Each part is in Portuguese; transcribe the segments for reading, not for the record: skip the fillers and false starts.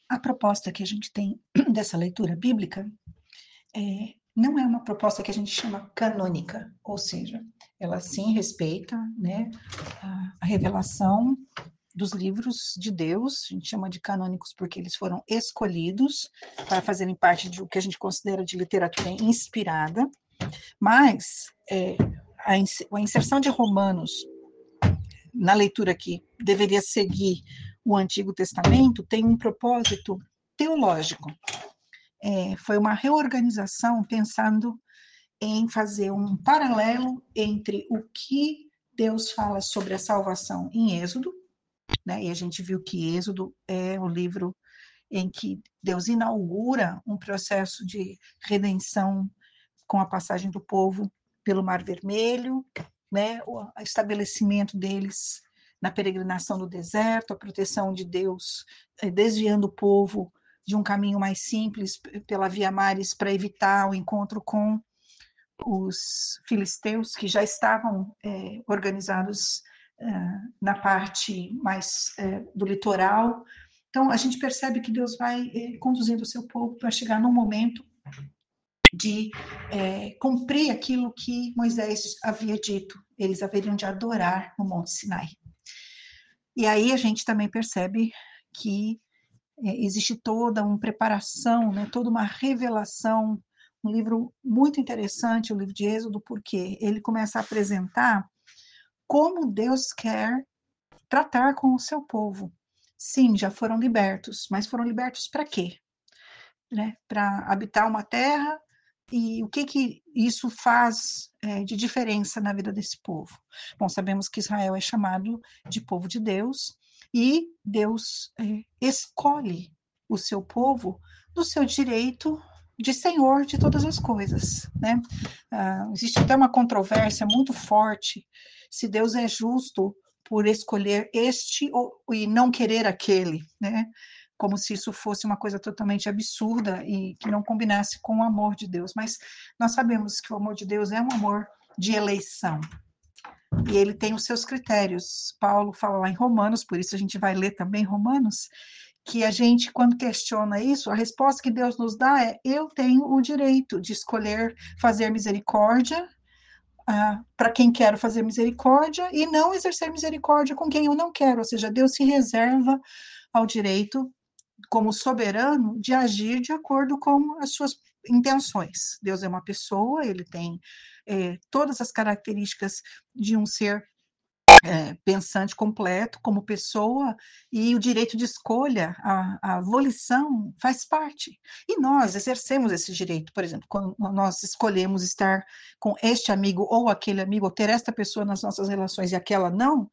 A proposta que a gente tem dessa leitura bíblica não é uma proposta que a gente chama canônica, ou seja, ela sim respeita, né, a revelação dos livros de Deus, a gente chama de canônicos porque eles foram escolhidos para fazerem parte do que a gente considera de literatura inspirada, mas a inserção de Romanos na leitura que deveria seguir o Antigo Testamento tem um propósito teológico. Foi uma reorganização pensando em fazer um paralelo entre o que Deus fala sobre a salvação em Êxodo, né? E a gente viu que Êxodo é o livro em que Deus inaugura um processo de redenção com a passagem do povo pelo Mar Vermelho, né? O estabelecimento deles na peregrinação no deserto, a proteção de Deus, desviando o povo de um caminho mais simples pela Via Maris para evitar o encontro com os filisteus que já estavam organizados na parte mais do litoral. Então, a gente percebe que Deus vai conduzindo o seu povo para chegar num momento de cumprir aquilo que Moisés havia dito. Eles haveriam de adorar no Monte Sinai. E aí a gente também percebe que existe toda uma preparação, né, toda uma revelação, um livro muito interessante, o livro de Êxodo, porque ele começa a apresentar como Deus quer tratar com o seu povo. Sim, já foram libertos, mas foram libertos para quê? Né? Para habitar uma terra, e o que isso faz de diferença na vida desse povo? Bom, sabemos que Israel é chamado de povo de Deus, e Deus escolhe o seu povo do seu direito de senhor de todas as coisas, né? Existe até uma controvérsia muito forte se Deus é justo por escolher este e não querer aquele, né? Como se isso fosse uma coisa totalmente absurda e que não combinasse com o amor de Deus. Mas nós sabemos que o amor de Deus é um amor de eleição. E ele tem os seus critérios. Paulo fala lá em Romanos, por isso a gente vai ler também Romanos, que a gente, quando questiona isso, a resposta que Deus nos dá é: eu tenho o direito de escolher fazer misericórdia para quem quero fazer misericórdia e não exercer misericórdia com quem eu não quero. Ou seja, Deus se reserva ao direito como soberano de agir de acordo com as suas intenções. Deus é uma pessoa, ele tem todas as características de um ser pensante completo como pessoa, e o direito de escolha, a volição faz parte. E nós exercemos esse direito, por exemplo, quando nós escolhemos estar com este amigo ou aquele amigo, ou ter esta pessoa nas nossas relações e aquela não,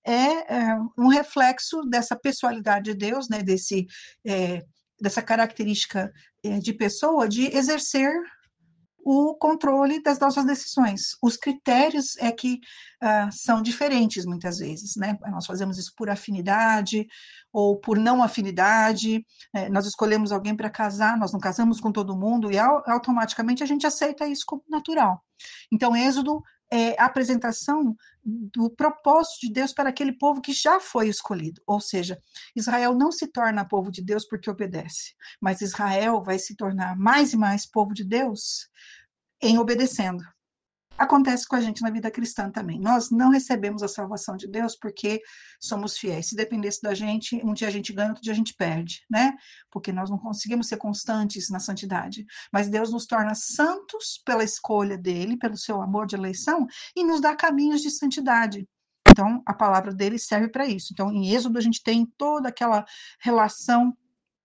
um reflexo dessa pessoalidade de Deus, né, dessa característica de pessoa, de exercer o controle das nossas decisões. Os critérios é que são diferentes muitas vezes, né? Nós fazemos isso por afinidade ou por não afinidade. Nós escolhemos alguém para casar, nós não casamos com todo mundo e automaticamente a gente aceita isso como natural. Então, Êxodo é a apresentação do propósito de Deus para aquele povo que já foi escolhido. Ou seja, Israel não se torna povo de Deus porque obedece, mas Israel vai se tornar mais e mais povo de Deus em obedecendo. Acontece com a gente na vida cristã também. Nós não recebemos a salvação de Deus porque somos fiéis. Se dependesse da gente, um dia a gente ganha, outro dia a gente perde, né? Porque nós não conseguimos ser constantes na santidade. Mas Deus nos torna santos pela escolha dele, pelo seu amor de eleição, e nos dá caminhos de santidade. Então, a palavra dele serve para isso. Então, em Êxodo, a gente tem toda aquela relação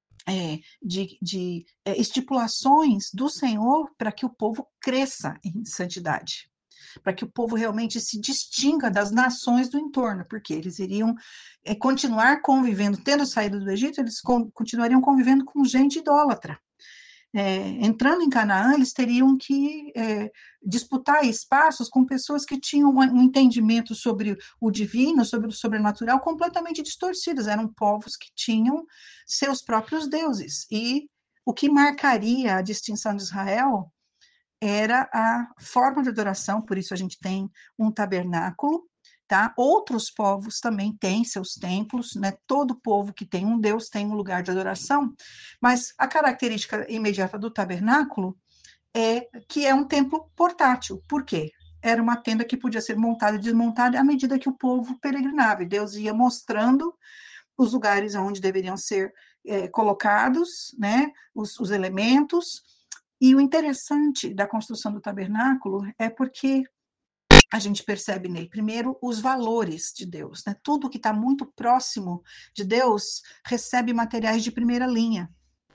de estipulações do Senhor para que o povo cresça em santidade, para que o povo realmente se distinga das nações do entorno, porque eles iriam continuar convivendo, tendo saído do Egito, eles continuariam convivendo com gente idólatra. Entrando em Canaã, eles teriam que disputar espaços com pessoas que tinham um entendimento sobre o divino, sobre o sobrenatural, completamente distorcidos. Eram povos que tinham seus próprios deuses. E o que marcaria a distinção de Israel era a forma de adoração, por isso a gente tem um tabernáculo, tá? Outros povos também têm seus templos, né? Todo povo que tem um Deus tem um lugar de adoração, mas a característica imediata do tabernáculo é que é um templo portátil. Por quê? Era uma tenda que podia ser montada e desmontada à medida que o povo peregrinava, e Deus ia mostrando os lugares onde deveriam ser colocados, né, os elementos. E o interessante da construção do tabernáculo é porque a gente percebe nele, primeiro, os valores de Deus, né? Tudo que está muito próximo de Deus recebe materiais de primeira linha.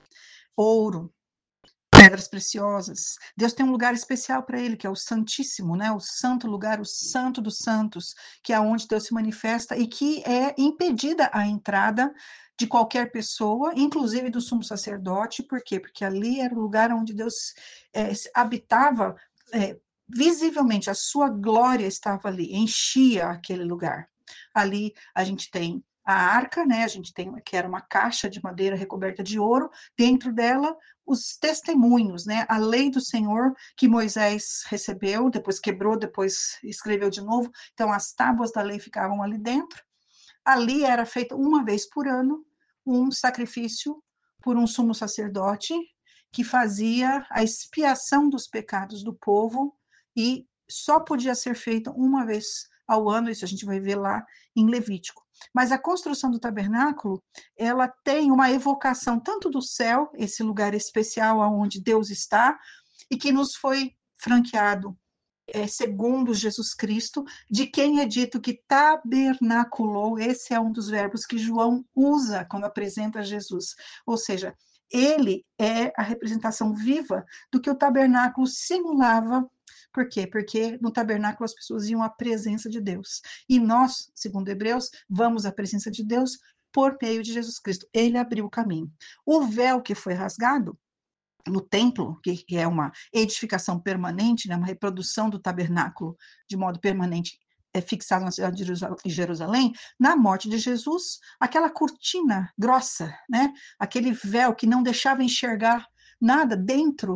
Ouro, pedras preciosas. Deus tem um lugar especial para ele, que é o Santíssimo, né? O santo lugar, o Santo dos Santos, que é onde Deus se manifesta e que é impedida a entrada de qualquer pessoa, inclusive do sumo sacerdote. Por quê? Porque ali era o lugar onde Deus habitava visivelmente, a sua glória estava ali, enchia aquele lugar. Ali a gente tem a arca, né? A gente tem que era uma caixa de madeira recoberta de ouro, dentro dela os testemunhos, né? A lei do Senhor que Moisés recebeu, depois quebrou, depois escreveu de novo. Então as tábuas da lei ficavam ali dentro. Ali era feito uma vez por ano um sacrifício por um sumo sacerdote que fazia a expiação dos pecados do povo e só podia ser feito uma vez ao ano, isso a gente vai ver lá em Levítico. Mas a construção do tabernáculo, ela tem uma evocação tanto do céu, esse lugar especial onde Deus está, e que nos foi franqueado segundo Jesus Cristo, de quem é dito que tabernaculou, esse é um dos verbos que João usa quando apresenta Jesus, ou seja, ele é a representação viva do que o tabernáculo simulava. Por quê? Porque no tabernáculo as pessoas iam à presença de Deus, e nós, segundo Hebreus, vamos à presença de Deus por meio de Jesus Cristo. Ele abriu o caminho. O véu que foi rasgado no templo, que é uma edificação permanente, né, uma reprodução do tabernáculo de modo permanente, fixado na cidade de Jerusalém, na morte de Jesus, aquela cortina grossa, né, aquele véu que não deixava enxergar nada dentro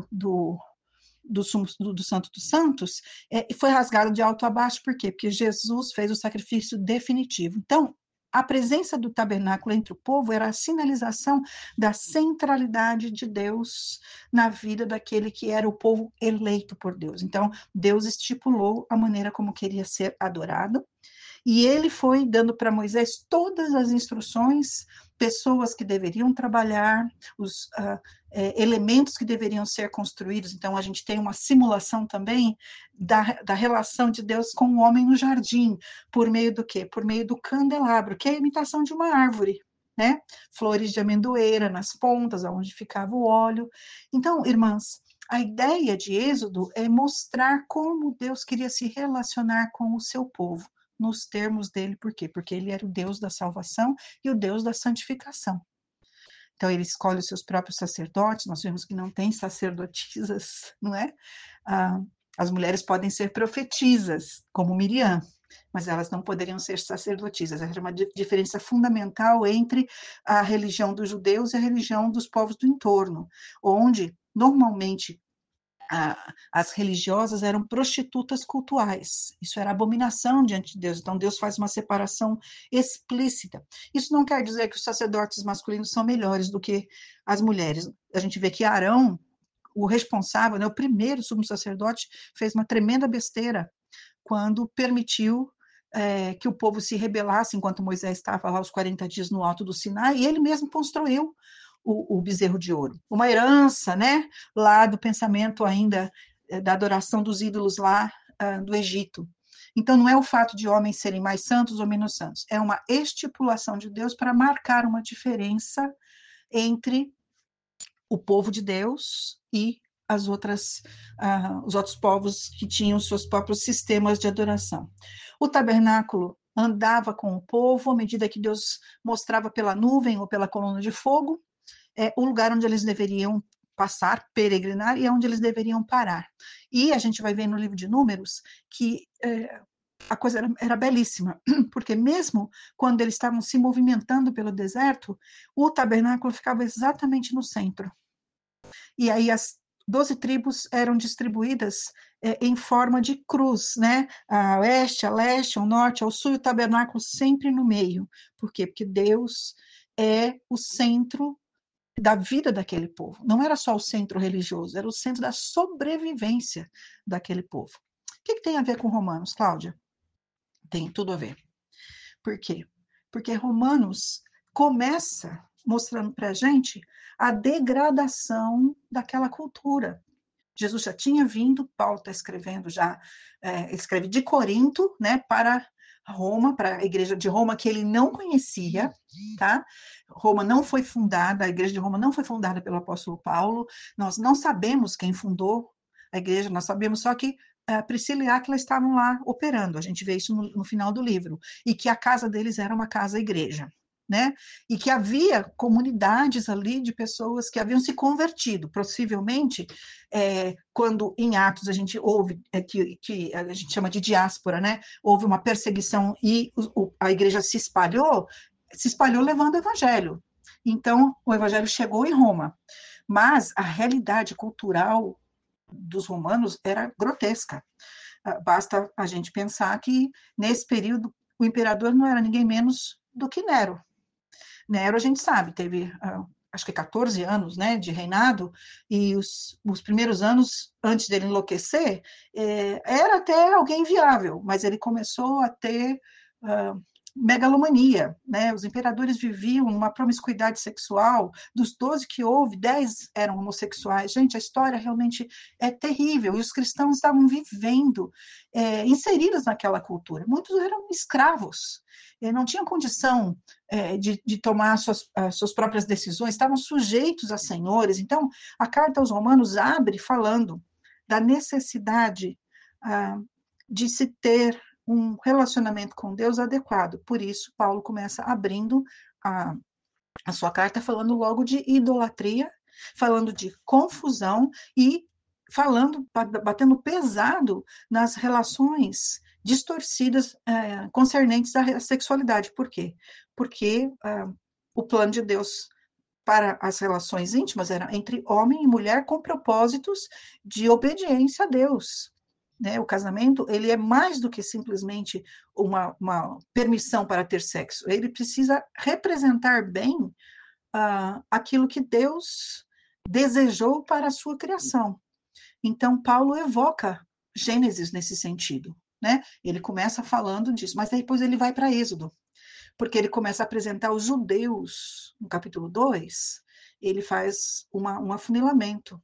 do Santo dos Santos, foi rasgado de alto a baixo, por quê? Porque Jesus fez o sacrifício definitivo. Então, a presença do tabernáculo entre o povo era a sinalização da centralidade de Deus na vida daquele que era o povo eleito por Deus. Então, Deus estipulou a maneira como queria ser adorado, e ele foi dando para Moisés todas as instruções, pessoas que deveriam trabalhar, os elementos que deveriam ser construídos. Então, a gente tem uma simulação também da relação de Deus com o homem no jardim, por meio do quê? Por meio do candelabro, que é a imitação de uma árvore, né? Flores de amendoeira nas pontas, onde ficava o óleo. Então, irmãs, a ideia de Êxodo é mostrar como Deus queria se relacionar com o seu povo nos termos dele, por quê? Porque ele era o Deus da salvação e o Deus da santificação. Então, ele escolhe os seus próprios sacerdotes, nós vemos que não tem sacerdotisas, não é? As mulheres podem ser profetisas, como Miriam, mas elas não poderiam ser sacerdotisas. Era uma diferença fundamental entre a religião dos judeus e a religião dos povos do entorno, onde, normalmente, as religiosas eram prostitutas cultuais. Isso era abominação diante de Deus. Então, Deus faz uma separação explícita. Isso não quer dizer que os sacerdotes masculinos são melhores do que as mulheres. A gente vê que Arão, o responsável, né, o primeiro sumo sacerdote, fez uma tremenda besteira quando permitiu que o povo se rebelasse enquanto Moisés estava lá os 40 dias no alto do Sinai, e ele mesmo construiu o bezerro de ouro. Uma herança, né, lá do pensamento ainda da adoração dos ídolos lá do Egito. Então, não é o fato de homens serem mais santos ou menos santos, é uma estipulação de Deus para marcar uma diferença entre o povo de Deus e os outros povos que tinham seus próprios sistemas de adoração. O tabernáculo andava com o povo à medida que Deus mostrava pela nuvem ou pela coluna de fogo o lugar onde eles deveriam passar, peregrinar, e é onde eles deveriam parar. E a gente vai ver no livro de Números que a coisa era belíssima, porque mesmo quando eles estavam se movimentando pelo deserto, o tabernáculo ficava exatamente no centro. E aí 12 tribos eram distribuídas em forma de cruz, né? A oeste, a leste, ao norte, ao sul, e o tabernáculo sempre no meio. Por quê? Porque Deus é o centro da vida daquele povo. Não era só o centro religioso, era o centro da sobrevivência daquele povo. O que tem a ver com Romanos, Cláudia? Tem tudo a ver. Por quê? Porque Romanos começa mostrando para a gente a degradação daquela cultura. Jesus já tinha vindo, Paulo está escrevendo já, escreve de Corinto, né, para Roma, para a igreja de Roma, que ele não conhecia, tá? Roma não foi fundada, a igreja de Roma não foi fundada pelo apóstolo Paulo, nós não sabemos quem fundou a igreja, nós sabemos só que Priscila e Áquila estavam lá operando, a gente vê isso no final do livro, e que a casa deles era uma casa-igreja, né? E que havia comunidades ali de pessoas que haviam se convertido, possivelmente quando em Atos a gente ouve, que a gente chama de diáspora, né? Houve uma perseguição e a igreja se espalhou levando o evangelho. Então, o evangelho chegou em Roma, mas a realidade cultural dos romanos era grotesca. Basta a gente pensar que, nesse período, o imperador não era ninguém menos do que Nero. Nero, a gente sabe, teve acho que 14 anos, né, de reinado, e os primeiros anos, antes dele enlouquecer, era até alguém viável, mas ele começou a ter megalomania, né? Os imperadores viviam uma promiscuidade sexual, dos 12 que houve, 10 eram homossexuais. Gente, a história realmente é terrível, e os cristãos estavam vivendo, inseridos naquela cultura. Muitos eram escravos, não tinham condição de tomar suas próprias decisões, estavam sujeitos a senhores. Então, a carta aos Romanos abre falando da necessidade de se ter um relacionamento com Deus adequado. Por isso, Paulo começa abrindo a sua carta falando logo de idolatria, falando de confusão e falando, batendo pesado nas relações distorcidas concernentes à sexualidade. Por quê? Porque o plano de Deus para as relações íntimas era entre homem e mulher com propósitos de obediência a Deus. Né? O casamento ele é mais do que simplesmente uma permissão para ter sexo. Ele precisa representar bem aquilo que Deus desejou para a sua criação. Então, Paulo evoca Gênesis nesse sentido. Né? Ele começa falando disso, mas depois ele vai para Êxodo, porque ele começa a apresentar os judeus, no capítulo 2, ele faz um afunilamento.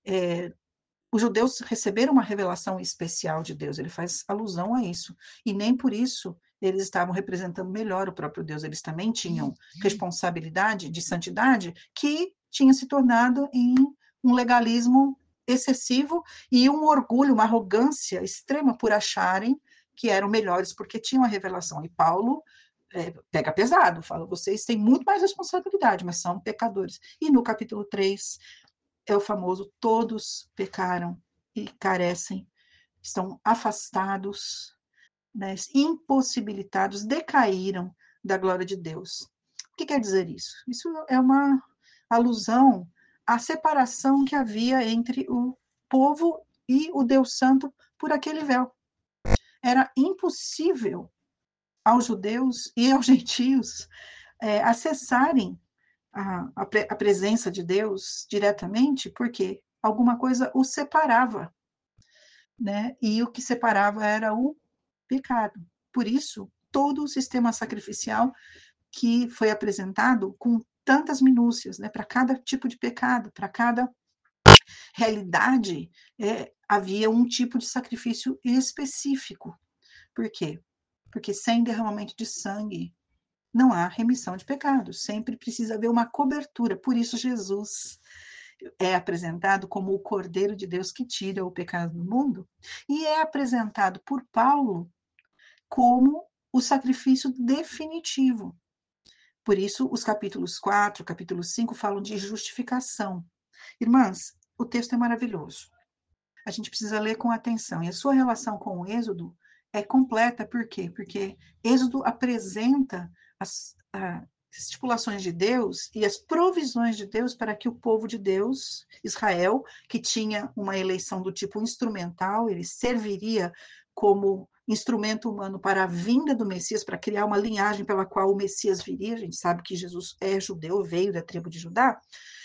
Os judeus receberam uma revelação especial de Deus, ele faz alusão a isso, e nem por isso eles estavam representando melhor o próprio Deus, eles também tinham responsabilidade de santidade que tinha se tornado em um legalismo excessivo e um orgulho, uma arrogância extrema por acharem que eram melhores porque tinham a revelação. E Paulo pega pesado, fala, vocês têm muito mais responsabilidade, mas são pecadores. E no capítulo 3, é o famoso, todos pecaram e carecem, estão afastados, né, impossibilitados, decaíram da glória de Deus. O que quer dizer isso? Isso é uma alusão à separação que havia entre o povo e o Deus Santo por aquele véu. Era impossível aos judeus e aos gentios acessarem a presença de Deus diretamente, porque alguma coisa os separava, né? E o que separava era o pecado. Por isso, todo o sistema sacrificial que foi apresentado com tantas minúcias, né? Para cada tipo de pecado, para cada realidade, havia um tipo de sacrifício específico. Por quê? Porque sem derramamento de sangue não há remissão de pecados, sempre precisa haver uma cobertura. Por isso, Jesus é apresentado como o Cordeiro de Deus que tira o pecado do mundo, e é apresentado por Paulo como o sacrifício definitivo. Por isso, os capítulos 4, capítulo 5 falam de justificação. Irmãs, o texto é maravilhoso. A gente precisa ler com atenção. E a sua relação com o Êxodo é completa, por quê? Porque Êxodo apresenta estipulações de Deus e as provisões de Deus para que o povo de Deus, Israel, que tinha uma eleição do tipo instrumental, ele serviria como instrumento humano para a vinda do Messias, para criar uma linhagem pela qual o Messias viria. A gente sabe que Jesus é judeu, veio da tribo de Judá.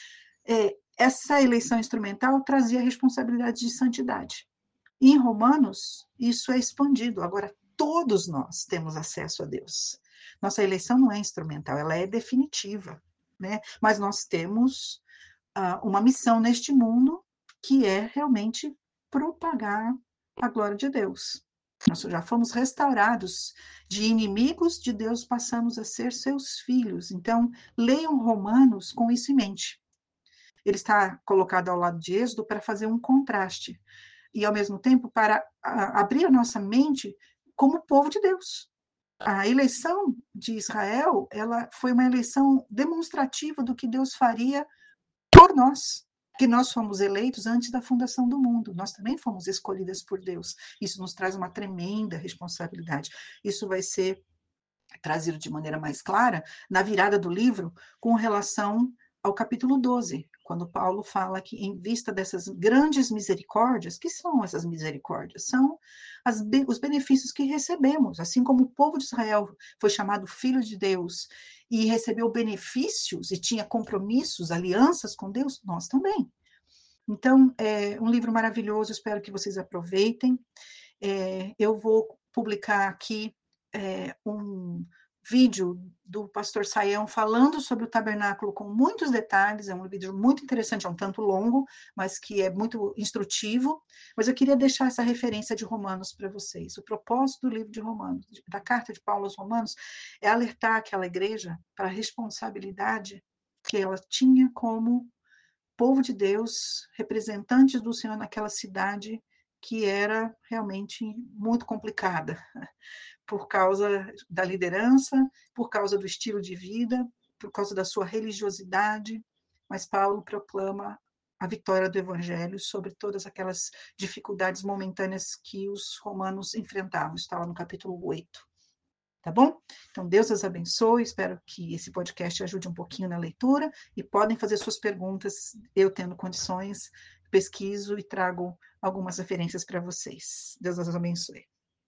Essa eleição instrumental trazia responsabilidade de santidade. E em Romanos, isso é expandido. Agora, todos nós temos acesso a Deus. Nossa eleição não é instrumental, ela é definitiva, né? Mas nós temos uma missão neste mundo que é realmente propagar a glória de Deus. Nós já fomos restaurados de inimigos de Deus, passamos a ser seus filhos. Então, leiam Romanos com isso em mente. Ele está colocado ao lado de Êxodo para fazer um contraste e, ao mesmo tempo, para abrir a nossa mente como povo de Deus. A eleição de Israel, ela foi uma eleição demonstrativa do que Deus faria por nós, que nós fomos eleitos antes da fundação do mundo. Nós também fomos escolhidas por Deus. Isso nos traz uma tremenda responsabilidade. Isso vai ser trazido de maneira mais clara na virada do livro com relação ao capítulo 12, quando Paulo fala que, em vista dessas grandes misericórdias, que são essas misericórdias? São os benefícios que recebemos, assim como o povo de Israel foi chamado filho de Deus e recebeu benefícios e tinha compromissos, alianças com Deus, nós também. Então, é um livro maravilhoso, espero que vocês aproveitem. Eu vou publicar aqui um vídeo do pastor Saião falando sobre o tabernáculo com muitos detalhes, é um vídeo muito interessante, é um tanto longo, mas que é muito instrutivo, mas eu queria deixar essa referência de Romanos para vocês. O propósito do livro de Romanos, da carta de Paulo aos Romanos, é alertar aquela igreja para a responsabilidade que ela tinha como povo de Deus, representantes do Senhor naquela cidade que era realmente muito complicada, por causa da liderança, por causa do estilo de vida, por causa da sua religiosidade, mas Paulo proclama a vitória do evangelho sobre todas aquelas dificuldades momentâneas que os romanos enfrentavam. Está lá no capítulo 8. Tá bom? Então, Deus os abençoe. Espero que esse podcast ajude um pouquinho na leitura e podem fazer suas perguntas. Eu, tendo condições, pesquiso e trago algumas referências para vocês. Deus os abençoe.